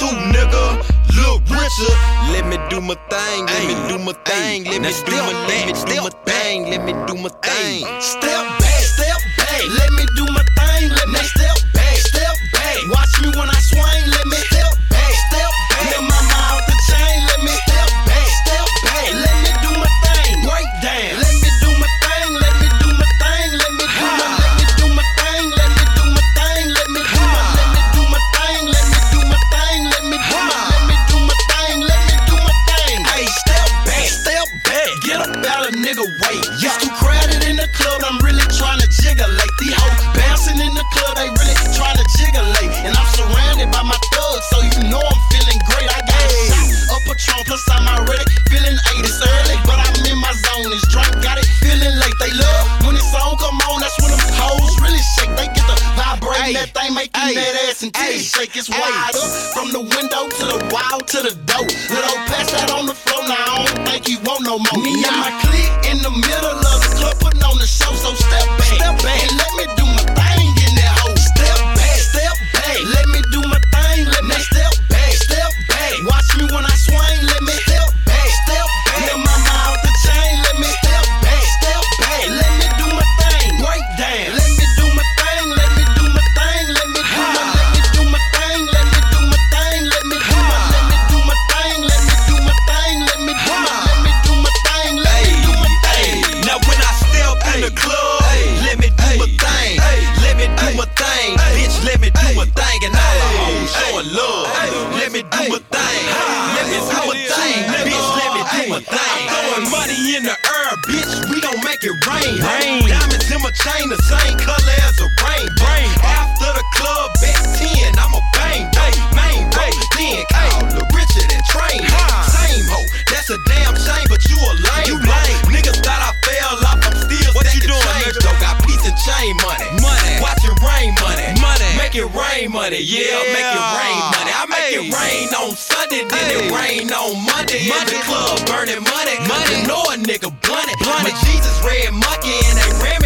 too, nigga. Look richer. Let me do my thing, let me do my thing, let me do my thing, let me do my thing. Step back, let me do my thing, let me step back. Watch me when I swing, let me step back. Let my mouth the chain, let me step back. Let me do my thing, break down. Let me do my thing, let me do my thing, let me do my thing, let me do my thing, let me do my thing, let me do my thing, let me do my thing, let me do my thing. Hey, step back, get up out of nigga way. It's too crowded in the club, I'm really trying to jiggalate. These hoes bouncing in the club, they really trying to jiggalate. And I'm surrounded by my thugs, so you know I'm feeling great. I got a shot of Patron, plus I'm already feeling 80. It's early, but I'm in my zone. This drink got it feeling late. They love when this song come on, that's when them hoes really shake. They get the vibrating, that thing making that ass and titties shake. It's wide up, from the window to the wall to the door. Little pass that on the floor, now I don't think you want no more. Me and my clique in the middle of the club, putting on the show, so step back and let me do my thing in that hoe. Step back, let me do my thing, let me step back. Watch me when I swing, let me step back. Let my mouth the chain, let me step back. Let me do my thing, break down. Let me do my thing, let me do my thing, let me do my thing, let me do my thing, let me do my thing, let me do my thing, let me do my thing, let me do my thing. Now when I step in the club, let me do my thing, let me do my thing, bitch, let me do my thing, and all the hoes showing love. Let me do my thing, let me do my thing, bitch, let me do my thing. I'm throwing money in the air, bitch, we gon' make it rain. Diamonds in my chain, the same color as a rain. After the club at 10, I'ma bang, main road, then call the Richard and Train. Same hoe, that's a damn shame, but you a lame. Niggas thought I fell off, I'm still what you doing, change, though. Got piece and chain money. Watching rain money. Make it rain money, yeah, make it rain money. I make it rain on Sunday, then it rain on Monday. In the club burning money. You know a nigga blunt it. My Jesus red monkey and they ran me.